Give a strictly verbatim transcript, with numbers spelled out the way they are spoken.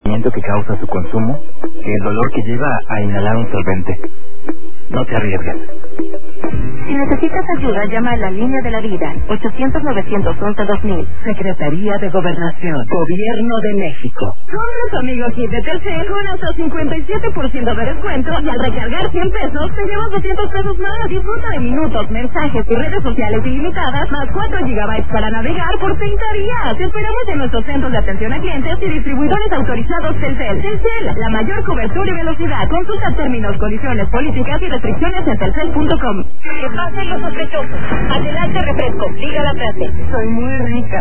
que causa su consumo que el dolor que lleva a inhalar un solvente. No te arriesgues. Si necesitas ayuda, llama a la línea de la vida, ochocientos novecientos once dos mil. Secretaría de Gobernación, Gobierno de México. Compra tu amigo Kit de Telcel con hasta cincuenta y siete por ciento de descuento y al recargar cien pesos te llevas doscientos pesos más. Disfruta de minutos, mensajes y redes sociales ilimitadas más cuatro gigabytes para navegar por treinta días. Te esperamos en nuestros centros de atención a clientes y distribuidores autorizados Telcel. Telcel, la mayor cobertura y velocidad. Consulta términos, condiciones, políticas y restricciones en telcel punto com. Que pasen los sospechosos. Adelante, refresco. Diga la frase. Soy muy rica.